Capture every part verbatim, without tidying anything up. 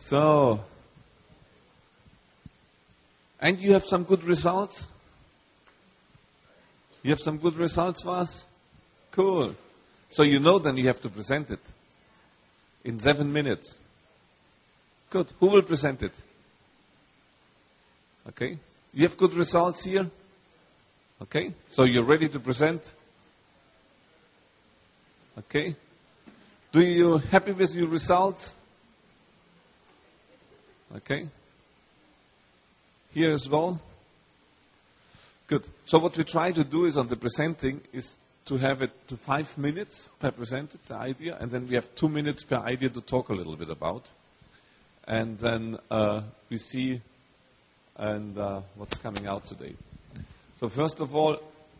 So, and you have some good results? You have some good results for us? Cool. So you know then you have to present it in seven minutes. Good. Who will present it? Okay. You have good results here? Okay. So you're ready to present? Okay. Do you happy with your results? Okay. Here as well? Good. So what we try to do is on the presenting is to have it to five minutes per presented the idea, and then we have two minutes per idea to talk a little bit about. And then uh, we see and uh, what's coming out today. So first of all,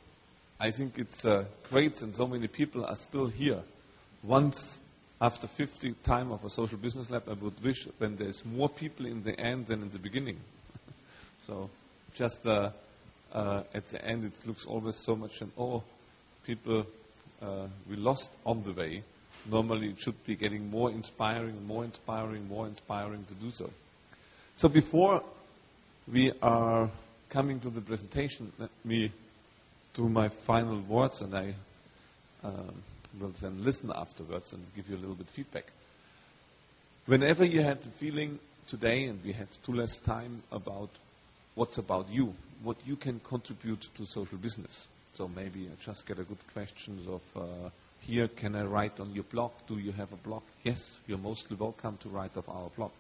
I think it's uh, great and so many people are still here. Once after fifty time of a social business lab, I would wish when there's more people in the end than in the beginning. So just uh, uh, at the end, it looks always so much, and oh, people uh, we lost on the way. Normally, it should be getting more inspiring, more inspiring, more inspiring to do so. So before we are coming to the presentation, let me do my final words, and I um, will then listen afterwards and give you a little bit feedback. Whenever you had the feeling today, and we had too less time about what's about you, what you can contribute to social business. So maybe I just get a good questions of, uh, here, can I write on your blog? Do you have a blog? Yes, you're mostly welcome to write of our blog.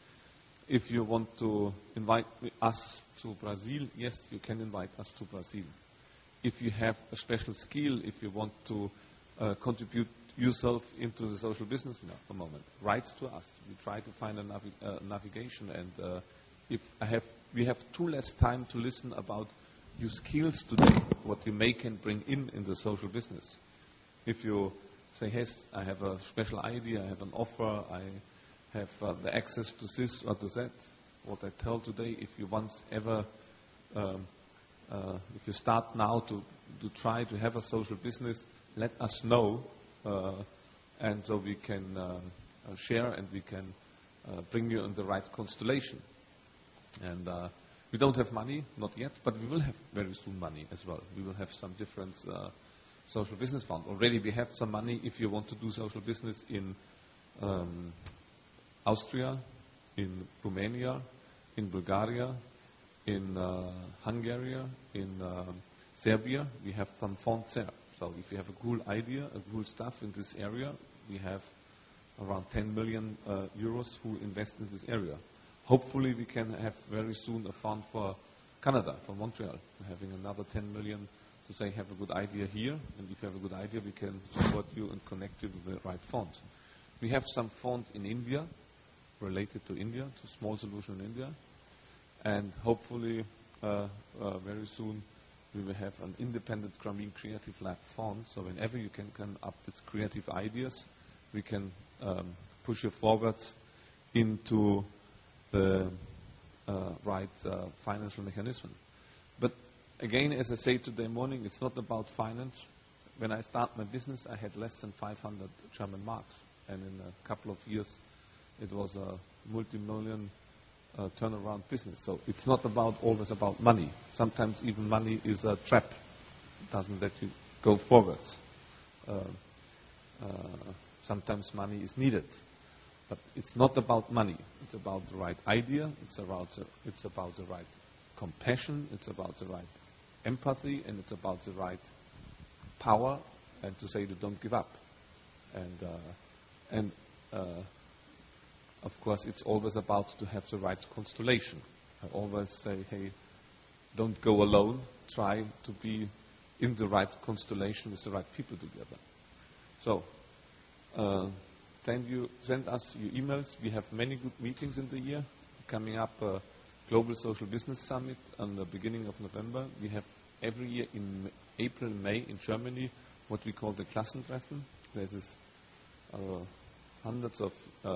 If you want to invite us to Brazil, yes, you can invite us to Brazil. If you have a special skill, if you want to uh, contribute yourself into the social business now, a moment, write to us. We try to find a navi uh, navigation, and uh, if I have, we have too less time to listen about your skills today, what you may can bring in in the social business. If you say, yes, I have a special idea, I have an offer, I have uh, the access to this or to that, what I tell today, if you once ever, um, uh, if you start now to, to try to have a social business, let us know, uh, and so we can um, uh, share and we can uh, bring you in the right constellation. And uh, we don't have money, not yet, but we will have very soon money as well. We will have some different uh, social business fund. Already we have some money if you want to do social business in um, Austria, in Romania, in Bulgaria, in uh, Hungary, in uh, Serbia. We have some funds there. So if you have a cool idea, a cool stuff in this area, we have around ten million uh, euros who invest in this area. Hopefully we can have very soon a fund for Canada, for Montreal. We're having another ten million to say, have a good idea here, and if you have a good idea, we can support you and connect you to the right funds. We have some fund in India, related to India, to Small Solution in India, and hopefully uh, uh, very soon we will have an independent Grameen Creative Lab fund, so whenever you can come up with creative ideas, we can um, push you forwards into the uh, right uh, financial mechanism. But again, as I say today morning, it's not about finance. When I start my business, I had less than five hundred German marks, and in a couple of years, it was a multi-million uh, turnaround business. So it's not about always about money. Sometimes even money is a trap. It doesn't let you go forwards. Uh, uh, sometimes money is needed. But it's not about money. It's about the right idea. It's about the, it's about the right compassion. It's about the right empathy, and it's about the right power, and to say that don't give up. And uh, and uh, of course, it's always about to have the right constellation. I always say, hey, don't go alone. Try to be in the right constellation with the right people together. So. Uh, Send, you, send us your emails. We have many good meetings in the year. Coming up, uh, Global Social Business Summit on the beginning of November. We have every year in April, May in Germany what we call the Klassentreffen. There's uh, hundreds of uh,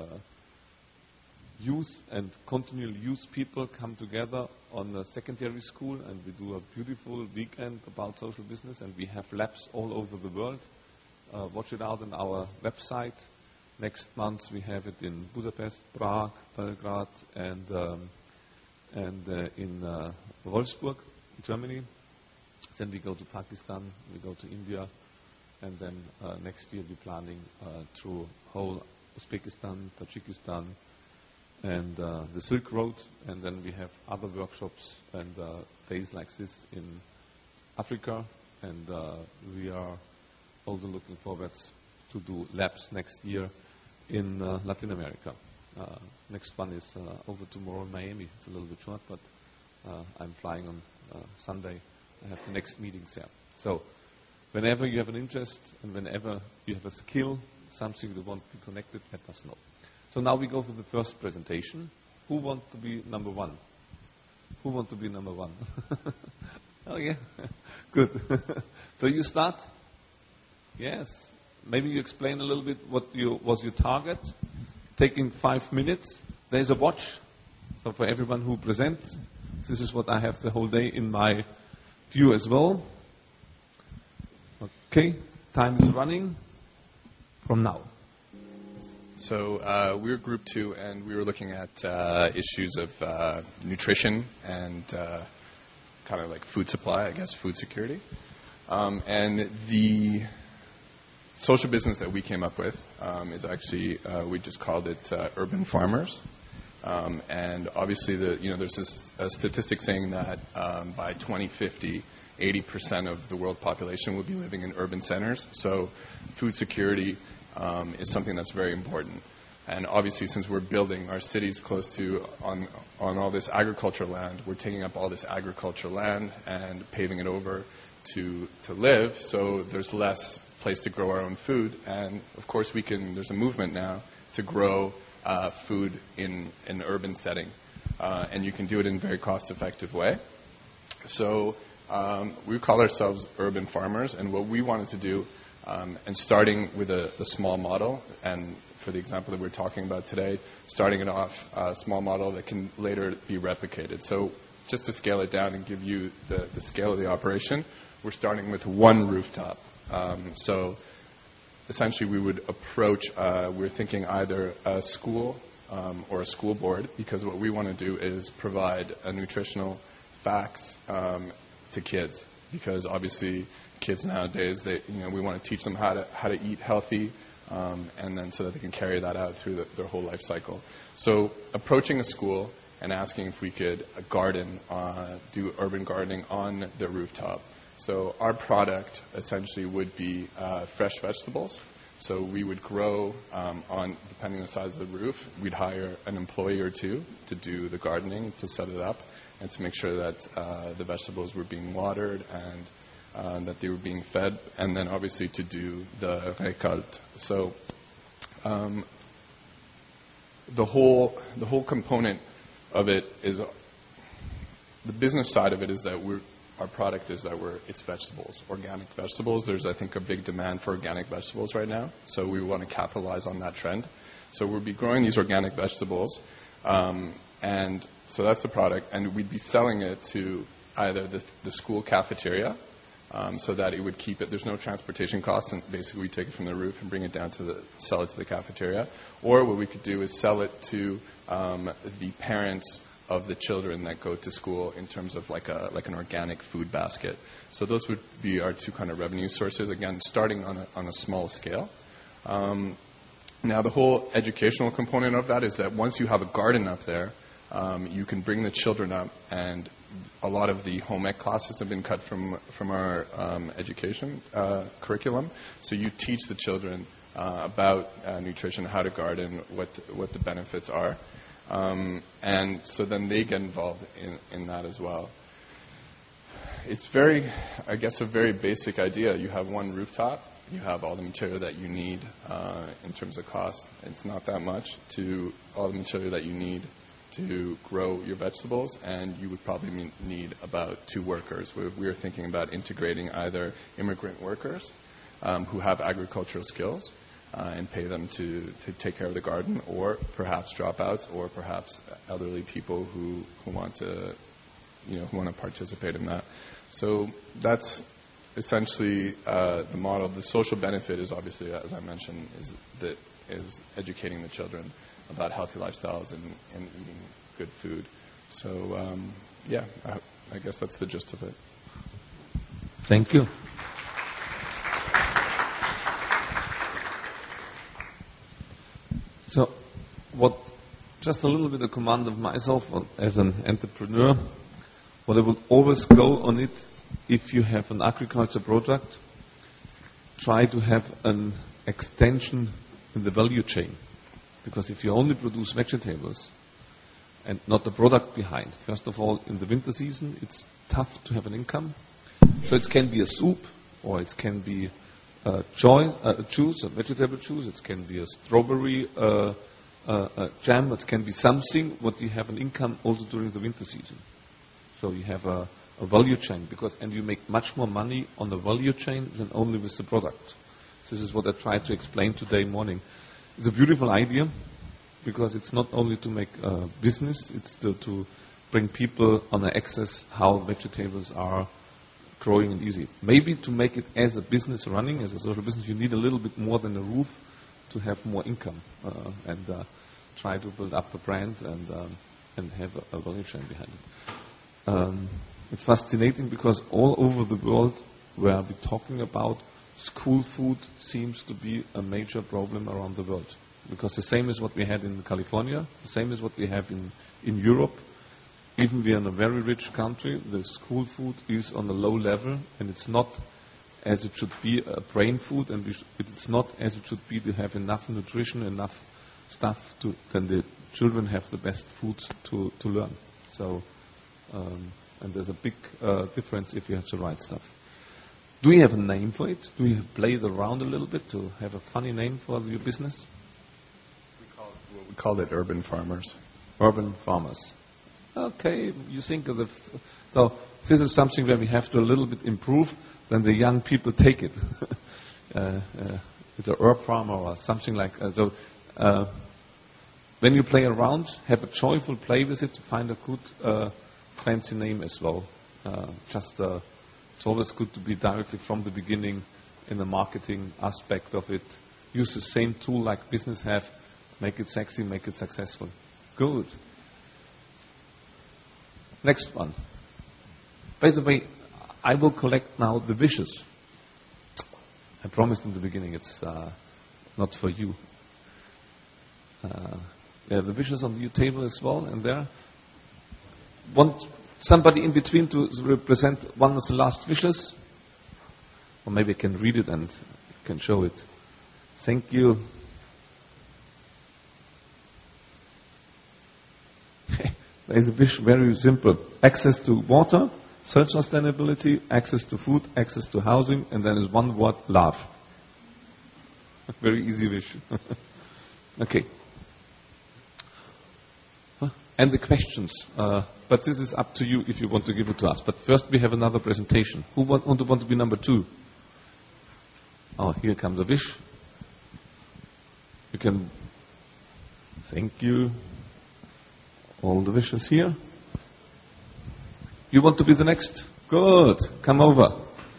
youth and continual youth people come together on a secondary school, and we do a beautiful weekend about social business, and we have labs all over the world. Uh, watch it out on our website. Next month we have it in Budapest, Prague, Belgrade, and um, and uh, in uh, Wolfsburg, Germany. Then we go to Pakistan, we go to India, and then uh, next year we're planning uh, through whole Uzbekistan, Tajikistan, and uh, the Silk Road, and then we have other workshops and uh, days like this in Africa, and uh, we are also looking forward to do labs next year in uh, Latin America. Uh, next one is uh, over tomorrow in Miami. It's a little bit short, but uh, I'm flying on uh, Sunday. I have the next meetings there. So whenever you have an interest and whenever you have a skill, something you want to be connected, let us know. So now we go to the first presentation. Who wants to be number one? Who wants to be number one? Oh, yeah. Good. So you start? Yes. Maybe you explain a little bit what you, was your target. Taking five minutes. There's a watch. So for everyone who presents, this is what I have the whole day in my view as well. Okay. Time is running from now. So uh, we were group two, and we were looking at uh, issues of uh, nutrition and uh, kind of like food supply, I guess, food security. Um, and the social business that we came up with um, is actually, uh, we just called it uh, urban farmers. Um, and obviously, the you know, there's this a statistic saying that um, by twenty fifty, eighty percent of the world population will be living in urban centers. So food security um, is something that's very important. And obviously, since we're building our cities close to on on all this agricultural land, we're taking up all this agricultural land and paving it over to to live. So there's less place to grow our own food. And of course, we can. There's a movement now to grow uh, food in an urban setting, uh, and you can do it in a very cost-effective way. So um, we call ourselves urban farmers, and what we wanted to do, um, and starting with a, a small model, and for the example that we're talking about today, starting it off a small model that can later be replicated. So just to scale it down and give you the, the scale of the operation, we're starting with one rooftop. Um, so essentially we would approach, uh, we're thinking either a school um, or a school board, because what we want to do is provide a nutritional facts um, to kids, because obviously kids nowadays, they, you know, we want to teach them how to how to eat healthy, um, and then so that they can carry that out through the, their whole life cycle. So approaching a school and asking if we could uh, garden, uh, do urban gardening on their rooftop. So our product essentially would be uh, fresh vegetables. So we would grow um, on, depending on the size of the roof, we'd hire an employee or two to do the gardening, to set it up, and to make sure that uh, the vegetables were being watered and uh, that they were being fed, and then obviously to do the récolte. So um, the whole the whole component of it is, the business side of it is that we're our product is that we're it's vegetables, organic vegetables. There's, I think, a big demand for organic vegetables right now, so we want to capitalize on that trend. So we'll be growing these organic vegetables, um, and so that's the product, and we'd be selling it to either the, the school cafeteria, um, so that it would keep it. There's no transportation costs, and basically we take it from the roof and bring it down to the sell it to the cafeteria. Or what we could do is sell it to um, the parents of the children that go to school, in terms of like a like an organic food basket. So those would be our two kind of revenue sources. Again, starting on a on a small scale. Um, now the whole educational component of that is that once you have a garden up there, um, you can bring the children up, and a lot of the home ec classes have been cut from from our um, education uh, curriculum. So you teach the children uh, about uh, nutrition, how to garden, what the, what the benefits are. Um, and so then they get involved in, in that as well. It's very, I guess, a very basic idea. You have one rooftop. You have all the material that you need uh, in terms of cost. It's not that much to all the material that you need to grow your vegetables, and you would probably need about two workers. We, we were thinking about integrating either immigrant workers um, who have agricultural skills, Uh, and pay them to, to take care of the garden, or perhaps dropouts, or perhaps elderly people who, who want to, you know, who want to participate in that. So that's essentially, uh, the model, the social benefit is obviously, as I mentioned, is that is educating the children about healthy lifestyles and, and eating good food. So, um, yeah, I, I guess that's the gist of it. Thank you. So, what, just a little bit of command of myself as an entrepreneur, what I would always go on it, if you have an agriculture product, try to have an extension in the value chain. Because if you only produce vegetables and not the product behind, first of all, in the winter season, it's tough to have an income. So it can be a soup, or it can be a, joy, a juice, a vegetable juice, it can be a strawberry uh, uh, uh, jam, it can be something what you have an income also during the winter season. So you have a, a value chain, because and you make much more money on the value chain than only with the product. This is what I tried to explain today morning. It's a beautiful idea, because it's not only to make uh, business, it's to, to bring people on the access how vegetables are growing and easy. Maybe to make it as a business running, as a social business, you need a little bit more than a roof to have more income uh, and uh, try to build up a brand and um, and have a, a value chain behind it. Um, it's fascinating because all over the world where we're talking about school food seems to be a major problem around the world. Because the same is what we had in California, the same is what we have in, in Europe. Even we are in a very rich country, the school food is on a low level, and it's not as it should be a brain food, and we sh- it's not as it should be to have enough nutrition, enough stuff to then the children have the best foods to, to learn. So, um, and there's a big uh, difference if you have the right stuff. Do you have a name for it? Do you have played around a little bit to have a funny name for your business? We call it, we call it urban farmers. Urban farmers. Okay, you think of the... F- so this is something where we have to a little bit improve, then the young people take it. uh, uh, it's an herb farmer or something like that. So uh, when you play around, have a joyful play with it to find a good uh, fancy name as well. Uh, just uh, it's always good to be directly from the beginning in the marketing aspect of it. Use the same tool like business have. Make it sexy, make it successful. Good. Next one. By the way, I will collect now the wishes. I promised in the beginning it's uh, not for you. Uh, yeah, the wishes on your table as well, and there. Want somebody in between to represent one of the last wishes? Or maybe I can read it and can show it. Thank you. There's a wish very simple. Access to water, self-sustainability, access to food, access to housing, and then is one word, love. Very easy wish. Okay. And the questions. Uh, but this is up to you if you want to give it to us. But first we have another presentation. Who want, want, to, want to be number two? Oh, here comes a wish. You can... Thank you. All the wishes here. You want to be the next? Good. Come over.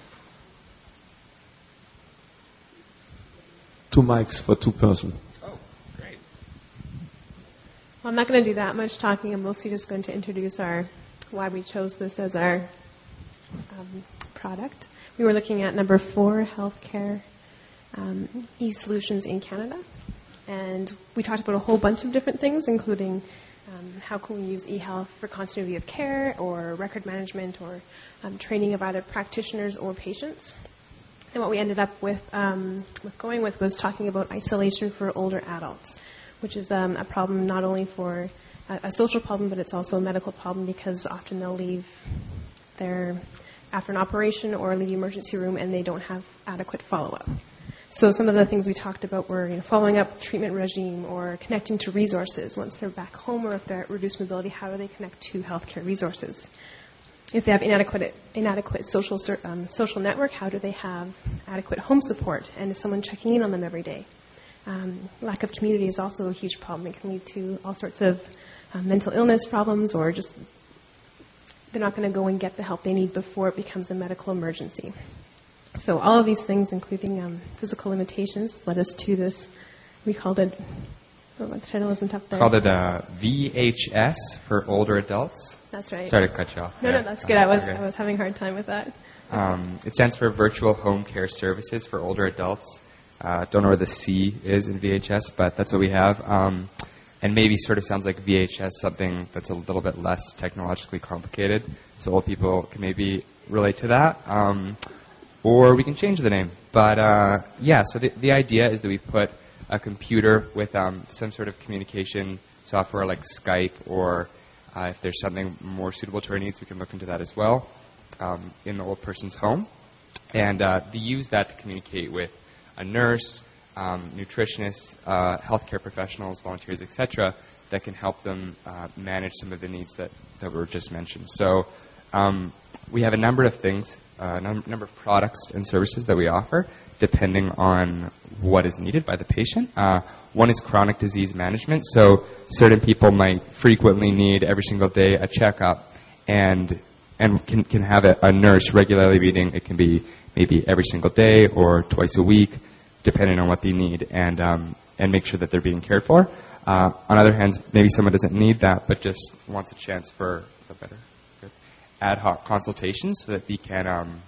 Two mics for two person. Oh, great. Well, I'm not going to do that much talking. I'm mostly just going to introduce our why we chose this as our um, product. We were looking at number four, healthcare um, e-solutions in Canada. And we talked about a whole bunch of different things, including Um, how can we use eHealth for continuity of care or record management or um, training of either practitioners or patients? And what we ended up with, um, with going with was talking about isolation for older adults, which is um, a problem not only for a, a social problem, but it's also a medical problem because often they'll leave their after an operation or leave the emergency room and they don't have adequate follow-up. So some of the things we talked about were you know, following up treatment regime or connecting to resources. Once they're back home or if they're at reduced mobility, how do they connect to healthcare resources? If they have inadequate inadequate social um, social network, how do they have adequate home support? And is someone checking in on them every day? Um, lack of community is also a huge problem. It can lead to all sorts of um, mental illness problems or just they're not going to go and get the help they need before it becomes a medical emergency. So all of these things, including um, physical limitations, led us to this. We called it, oh, the title isn't up there. Called it uh, V H S for older adults. That's right. Sorry to cut you off. No, there. no, that's good. I was Okay. I was having a hard time with that. Um, it stands for Virtual Home Care Services for older adults. Uh, don't know where the C is in V H S, but that's what we have. Um, and maybe sort of sounds like V H S, something that's a little bit less technologically complicated, so old people can maybe relate to that. Um, or we can change the name. But uh, yeah, so the, the idea is that we put a computer with um, some sort of communication software like Skype, or uh, if there's something more suitable to our needs, we can look into that as well, um, in the old person's home. And uh, they use that to communicate with a nurse, um, nutritionists, uh, healthcare professionals, volunteers, et cetera, that can help them uh, manage some of the needs that, that were just mentioned. So um, we have a number of things, a uh, num- number of products and services that we offer, depending on what is needed by the patient. Uh, one is chronic disease management. So certain people might frequently need every single day a checkup, and and can, can have a, a nurse regularly meeting. It can be maybe every single day or twice a week, depending on what they need, and um, and make sure that they're being cared for. Uh, on other hands, maybe someone doesn't need that, but just wants a chance for, is that better? Good. Ad hoc consultations, so that they can, um,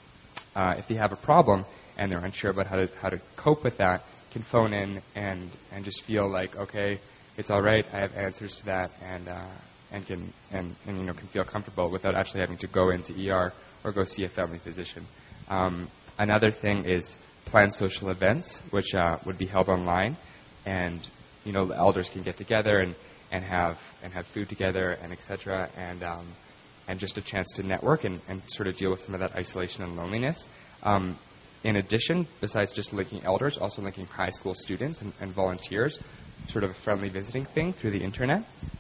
uh, if they have a problem and they're unsure about how to how to cope with that, can phone in and and just feel like, okay, it's all right, I have answers to that, and uh, and can and, and you know can feel comfortable without actually having to go into E R or go see a family physician. Um, another thing is planned social events, which uh, would be held online, and you know the elders can get together and, and have and have food together, and et cetera, and um, and just a chance to network and, and sort of deal with some of that isolation and loneliness. Um, in addition, besides just linking elders, also linking high school students and, and volunteers, sort of a friendly visiting thing through the internet.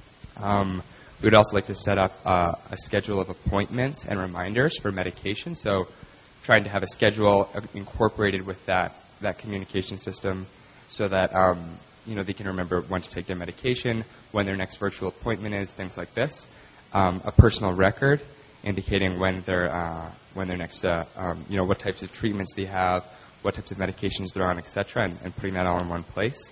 Um, we would also like to set up uh, a schedule of appointments and reminders for medication. So trying to have a schedule incorporated with that, that communication system, so that um, you know they can remember when to take their medication, when their next virtual appointment is, things like this. Um, a personal record indicating when their uh, when their next uh, um, you know what types of treatments they have, what types of medications they're on, et cetera, and, and putting that all in one place.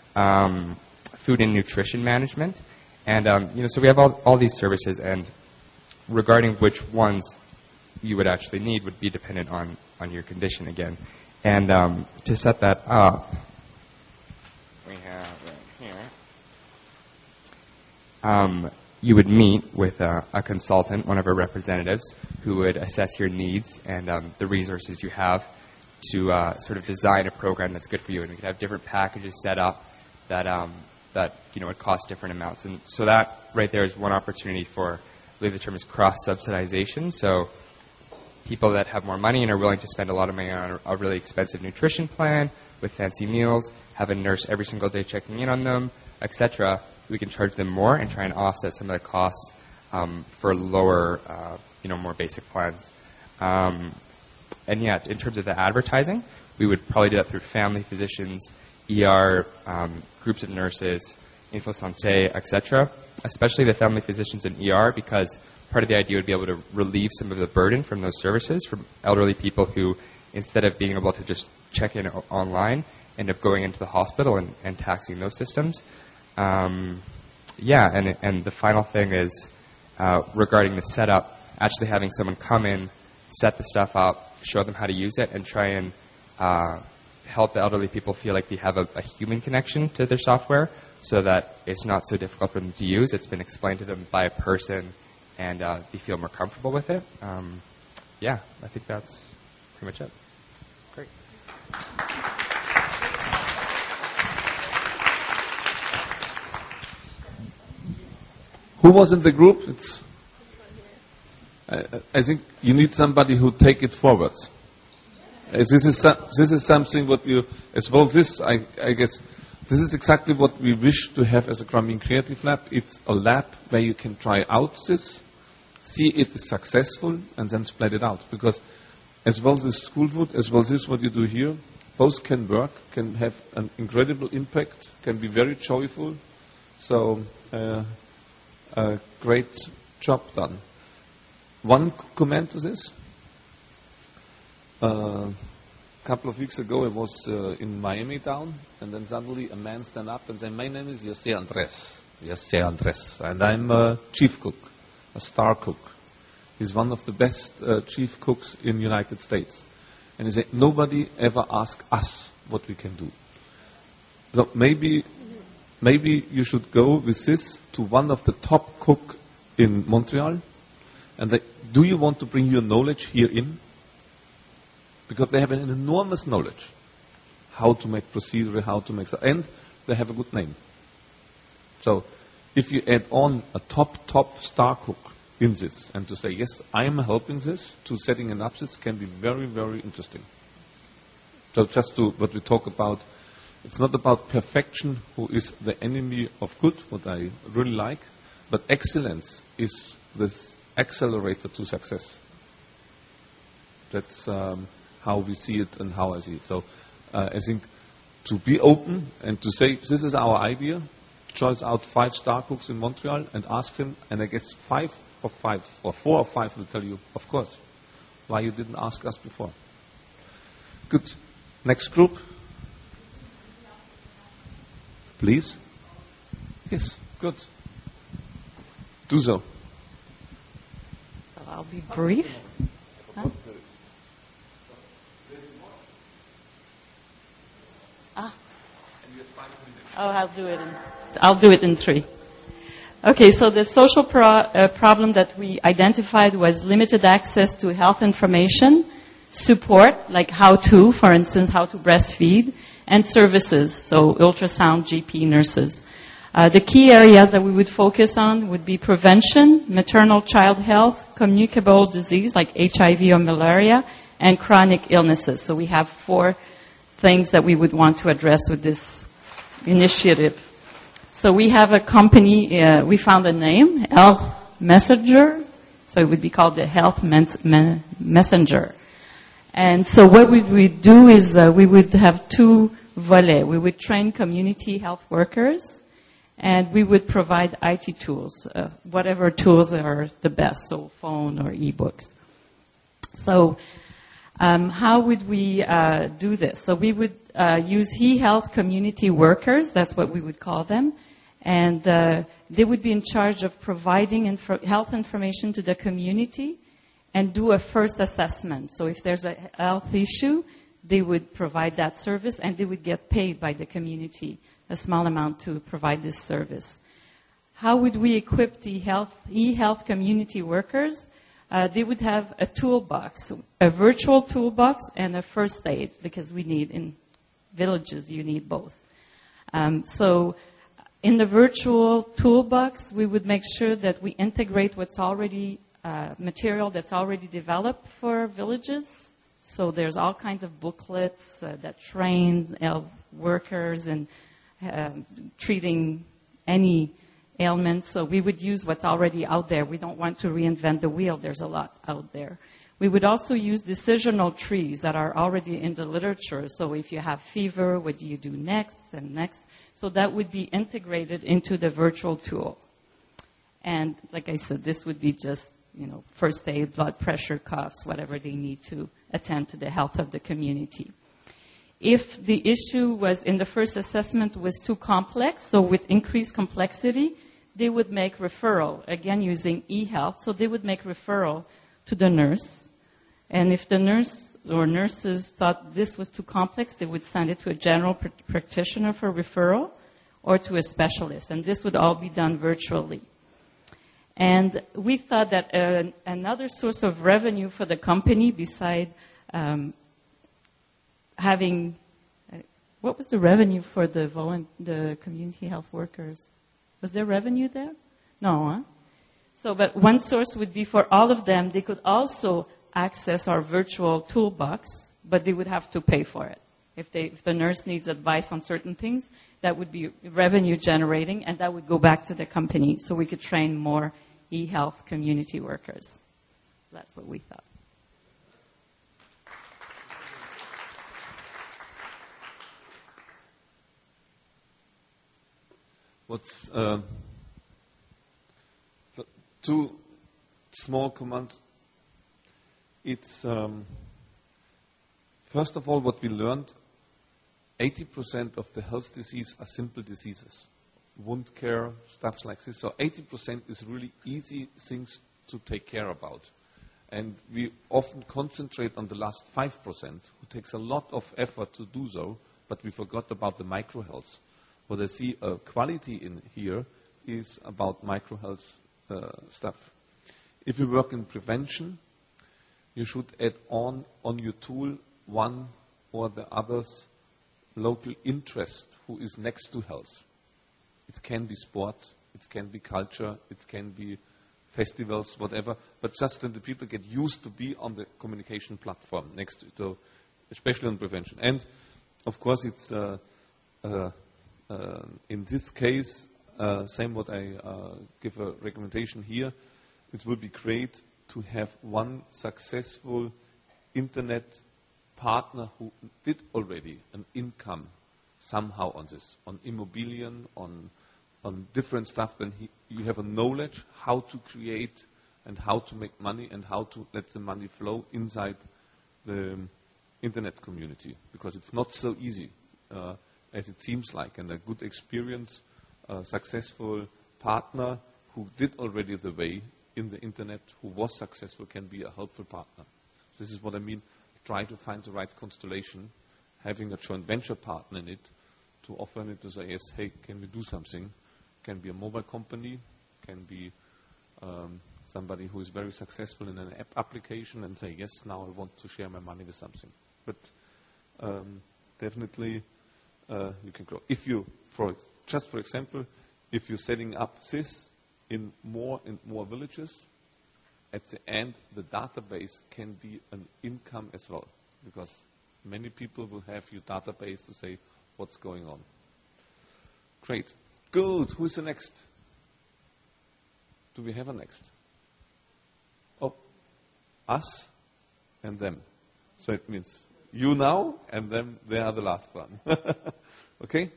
Um, food and nutrition management, and um, you know so we have all all these services, and regarding which ones you would actually need would be dependent on, on your condition again. And um, to set that up, we have right here, um, you would meet with uh, a consultant, one of our representatives, who would assess your needs and um, the resources you have to uh, sort of design a program that's good for you. And we could have different packages set up that, um, that you know, would cost different amounts. And so that right there is one opportunity for, I believe the term is cross-subsidization. So people that have more money and are willing to spend a lot of money on a, a really expensive nutrition plan with fancy meals, have a nurse every single day checking in on them, et cetera, we can charge them more and try and offset some of the costs um, for lower, uh, you know, more basic plans. Um, and yet, in terms of the advertising, we would probably do that through family physicians, E R, um, groups of nurses, InfoSanté, et cetera, especially the family physicians and E R, because part of the idea would be able to relieve some of the burden from those services from elderly people who, instead of being able to just check in o- online, end up going into the hospital and, and taxing those systems. Um, yeah, and and the final thing is uh, regarding the setup, actually having someone come in, set the stuff up, show them how to use it, and try and uh, help the elderly people feel like they have a, a human connection to their software, so that it's not so difficult for them to use. It's been explained to them by a person, and uh, they feel more comfortable with it. Um, yeah, I think that's pretty much it. Great. Who was in the group? It's, I, I think you need somebody who take it forward. Uh, This is some, this is something what you as well. This I, I guess this is exactly what we wish to have as a Grameen Creative Lab. It's a lab where you can try out this, see it is successful, and then spread it out. Because as well this school food, as well this what you do here, both can work, can have an incredible impact, can be very joyful. So uh, a great job done. One c- comment to this. A couple of weeks ago, I was uh, in Miami town, and then suddenly a man stand up and say, "My name is Jose Andres. Jose Andres, and I'm a chief cook, a star cook. He's one of the best uh, chief cooks in the United States." And he said, "Nobody ever asked us what we can do. So maybe, maybe you should go with this to one of the top cook in Montreal, and they, do you want to bring your knowledge here in? Because they have an enormous knowledge how to make procedure, how to make, and they have a good name. So if you add on a top, top star cook in this, and to say, yes, I am helping this, to setting it up, this can be very, very interesting. So just to what we talk about, it's not about perfection, who is the enemy of good, what I really like, but excellence is this accelerator to success. That's um, how we see it and how I see it. So uh, I think to be open and to say, this is our idea, choose out five star cooks in Montreal and ask them, and I guess five or five or four or five will tell you, of course, why you didn't ask us before. Good. Next group. Please. Yes, good. Do so. So I'll be brief. Huh? Ah. Oh, I'll do it in, I'll do it in three. Okay, so the social pro, uh, problem that we identified was limited access to health information, support, like how to, for instance, how to breastfeed, and services, so ultrasound, G P, nurses. Uh, the key areas that we would focus on would be prevention, maternal child health, communicable disease like H I V or malaria, and chronic illnesses. So we have four things that we would want to address with this initiative. So we have a company, uh, we found a name, Health Messenger, so it would be called the Health Mes- Me- Messenger. And so what we would do is uh, we would have two volets. We would train community health workers, and we would provide I T tools, uh, whatever tools are the best, so phone or e-books. So um, how would we uh, do this? So we would uh, use e-health community workers, that's what we would call them, and uh, they would be in charge of providing info- health information to the community and do a first assessment. So if there's a health issue, they would provide that service, and they would get paid by the community a small amount to provide this service. How would we equip the health, e-health community workers? Uh, they would have a toolbox, a virtual toolbox and a first aid, because we need, in villages, you need both. Um, so in the virtual toolbox, we would make sure that we integrate what's already, uh, material that's already developed for villages. So there's all kinds of booklets uh, that train health workers and Uh, treating any ailments. So we would use what's already out there. We don't want to reinvent the wheel. There's a lot out there. We would also use decisional trees that are already in the literature. So if you have fever, what do you do next and next? So that would be integrated into the virtual tool. And like I said, this would be just, you know, first aid, blood pressure, coughs, whatever they need to attend to the health of the community. If the issue was in the first assessment was too complex, so with increased complexity, they would make referral, again using e-health, so they would make referral to the nurse. And if the nurse or nurses thought this was too complex, they would send it to a general pr- practitioner for referral or to a specialist. And this would all be done virtually. And we thought that uh, another source of revenue for the company beside um, having, uh, what was the revenue for the volun- the community health workers? Was there revenue there? No, huh? So, but one source would be for all of them. They could also access our virtual toolbox, but they would have to pay for it. If they, if the nurse needs advice on certain things, that would be revenue generating, and that would go back to the company, so we could train more e-health community workers. So that's what we thought. What's uh, two small commands? It's um, First of all, what we learned, eighty percent of the health disease are simple diseases. Wound care, stuff like this. So eighty percent is really easy things to take care about. And we often concentrate on the last five percent, who takes a lot of effort to do so, but we forgot about the microhealth. What I see a quality in here is about microhealth uh, stuff. If you work in prevention, you should add on on your tool one or the other's local interest who is next to health. It can be sport, it can be culture, it can be festivals, whatever, but just that the people get used to be on the communication platform next to, so especially on prevention. And of course, it's uh, uh, uh, in this case, uh, same what I uh, give a recommendation here. It will be great to have one successful internet partner who did already an income somehow on this, on immobilien, on on different stuff. Then he, you have a knowledge how to create and how to make money and how to let the money flow inside the um, internet community, because it's not so easy uh, as it seems like. And a good experience, a successful partner who did already the way in the internet, who was successful, can be a helpful partner. This is what I mean. Try to find the right constellation, having a joint venture partner in it, to offer it to say, yes, hey, can we do something? Can be a mobile company, can be um, somebody who is very successful in an app application and say, yes, now I want to share my money with something. But um, definitely uh, you can grow. If you, for just for example, if you're setting up this in more and more villages, at the end, the database can be an income as well, because many people will have your database to say what's going on. Great. Good. Who's the next? Do we have a next? Oh, us and them. So it means you now and them, they are the last one. Okay?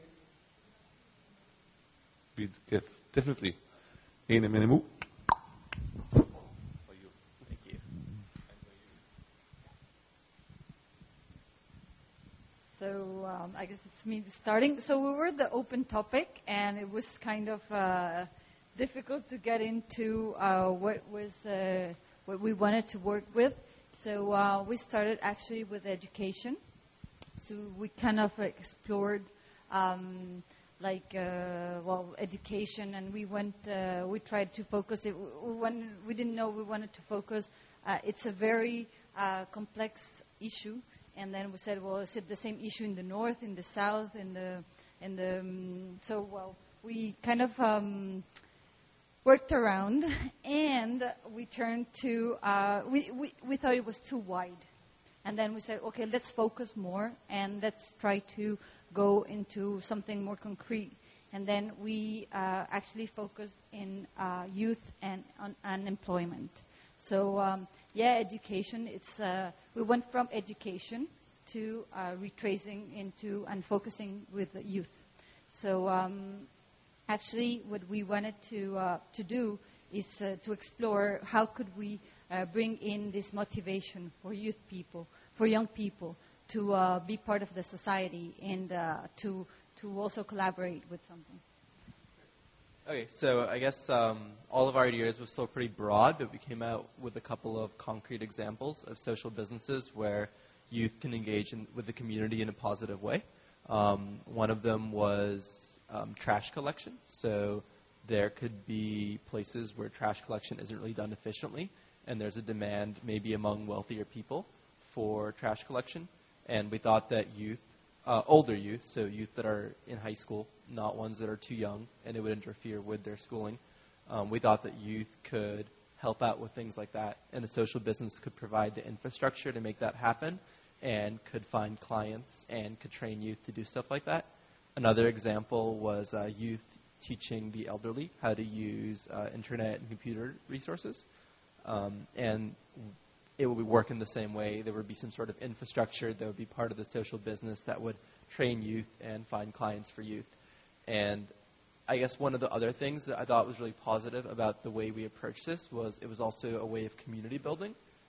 We give definitely. Ene mene mu. So um, I guess it's me starting. So we were the open topic, and it was kind of uh, difficult to get into uh, what was uh, what we wanted to work with. So uh, we started actually with education. So we kind of explored um, like uh, well education, and we went uh, we tried to focus it. We, when we didn't know we wanted to focus. Uh, it's a very uh, complex issue. And then we said, well, is it the same issue in the north, in the south, in the, in the, um, so, well, we kind of um, worked around, and we turned to, uh, we, we, we thought it was too wide. And then we said, okay, let's focus more, and let's try to go into something more concrete. And then we uh, actually focused in uh, youth and on unemployment. So, um, yeah, education, it's, uh, we went from education to uh, retracing into and focusing with the youth. So, um, actually, what we wanted to, uh, to do is uh, to explore how could we uh, bring in this motivation for youth people, for young people, to uh, be part of the society and uh, to, to also collaborate with something. Okay, so I guess um, all of our ideas were still pretty broad, but we came out with a couple of concrete examples of social businesses where youth can engage in, with the community in a positive way. Um, one of them was um, trash collection. So there could be places where trash collection isn't really done efficiently, and there's a demand maybe among wealthier people for trash collection. And we thought that youth, uh, older youth, so youth that are in high school, not ones that are too young, and it would interfere with their schooling. Um, we thought that youth could help out with things like that, and a social business could provide the infrastructure to make that happen, and could find clients and could train youth to do stuff like that. Another example was uh, youth teaching the elderly how to use uh, internet and computer resources. Um, and it would work in the same way. There would be some sort of infrastructure that would be part of the social business that would train youth and find clients for youth. And I guess one of the other things that I thought was really positive about the way we approached this was it was also a way of community building.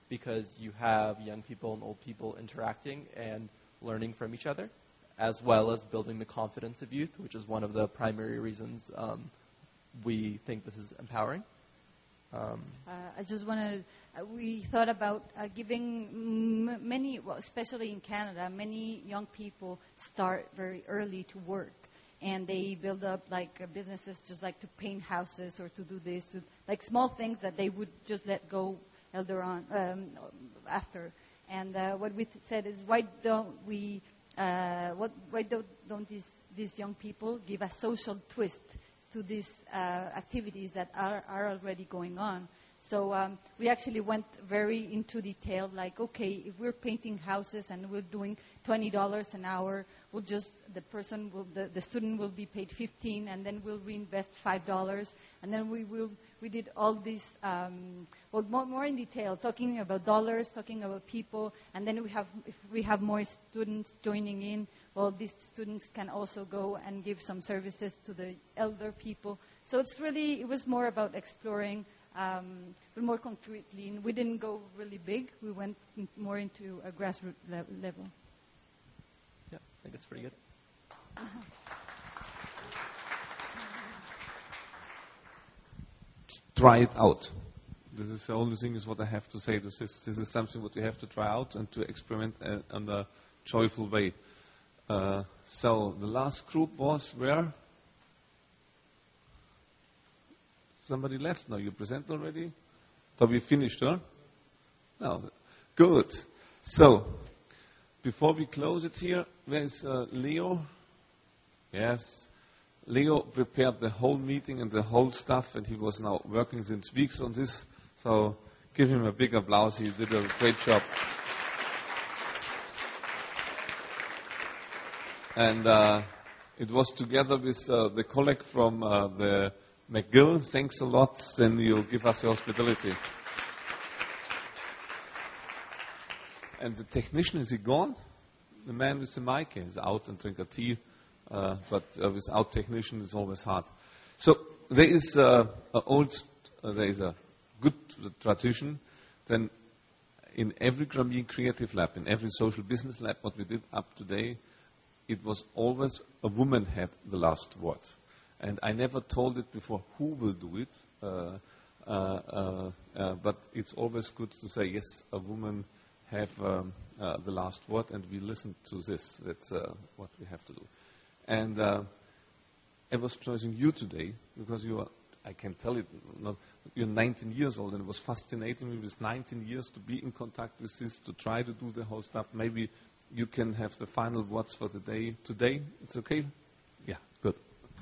because you have young people and old people interacting and learning from each other, as well as building the confidence of youth, which is one of the primary reasons um, we think this is empowering. Um, uh, I just want to, uh, we thought about uh, giving m- many, well, especially in Canada, many young people start very early to work. And they build up like uh, businesses just like to paint houses or to do this, to, like small things that they would just let go elder on um, after. And uh, what we th- said is, why don't we, uh, what, why don't, don't these, these young people give a social twist to these uh, activities that are, are already going on? So um, we actually went very into detail, like, okay, if we're painting houses and we're doing twenty dollars an hour, we'll just, the person will, the, the student will be paid fifteen, and then we'll reinvest five dollars, and then we will, we did all this, um, well, more, more in detail, talking about dollars, talking about people, and then we have, if we have more students joining in, well, these students can also go and give some services to the elder people. So it's really, it was more about exploring, Um, but more concretely. We didn't go really big. We went in more into a grassroots le- level. Yeah, I think it's pretty good. Uh-huh. Try it out. This is the only thing is what I have to say. This is, this is something what we have to try out and to experiment uh, in a joyful way. Uh, so the last group was where? Somebody left now. You present already? So we finished, huh? No. Good. So, before we close it here, where's uh, Leo? Yes. Leo prepared the whole meeting and the whole stuff, and he was now working since weeks on this. So, give him a big applause. He did a great job. And uh, it was together with uh, the colleague from uh, the McGill, thanks a lot, then you give us your hospitality. And the technician, is he gone? The man with the mic is out and drink a tea, uh, but uh, without technician it's always hard. So there is uh, a old, uh, there is a good tradition. Then in every Grameen Creative Lab, in every social business lab, what we did up today, it was always a woman had the last word. And I never told it before who will do it, uh, uh, uh, uh, but it's always good to say, yes, a woman have um, uh, the last word, and we listen to this. That's uh, what we have to do. And uh, I was choosing you today because you are, I can tell it, not, you're nineteen years old, and it was fascinating me with nineteen years to be in contact with this, to try to do the whole stuff. Maybe you can have the final words for the day today. It's okay? Yeah, good.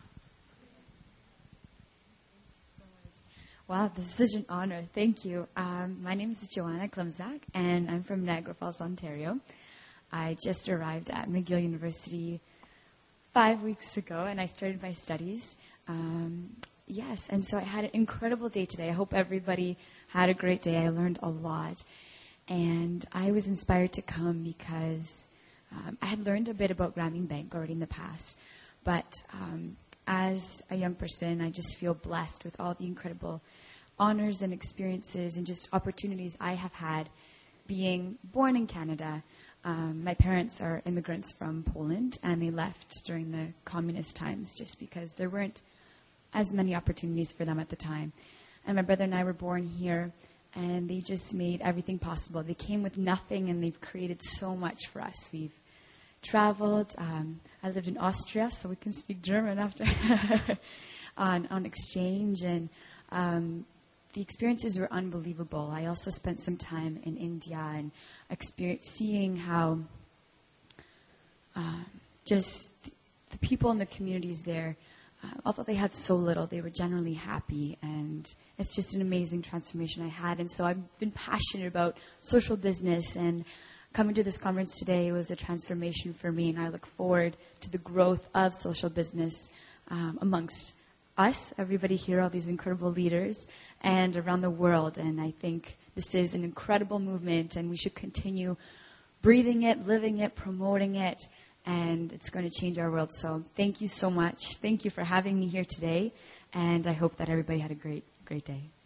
Wow, this is such an honor. Thank you. Um, my name is Joanna Klemzak, and I'm from Niagara Falls, Ontario. I just arrived at McGill University five weeks ago, and I started my studies. Um, yes, and so I had an incredible day today. I hope everybody had a great day. I learned a lot. And I was inspired to come because um, I had learned a bit about Grameen Bank already in the past. But um, as a young person, I just feel blessed with all the incredible honors and experiences and just opportunities I have had being born in Canada. Um, my parents are immigrants from Poland, and they left during the communist times just because there weren't as many opportunities for them at the time. And my brother and I were born here, and they just made everything possible. They came with nothing, and they've created so much for us. We've traveled. Um, I lived in Austria, so we can speak German after on, on exchange. And um, the experiences were unbelievable. I also spent some time in India and experience, seeing how uh, just the, the people in the communities there, uh, although they had so little, they were generally happy. And it's just an amazing transformation I had. And so I've been passionate about social business, and coming to this conference today was a transformation for me, and I look forward to the growth of social business um, amongst us, everybody here, all these incredible leaders, and around the world. And I think this is an incredible movement, and we should continue breathing it, living it, promoting it, and it's going to change our world. So thank you so much. Thank you for having me here today, and I hope that everybody had a great, great day.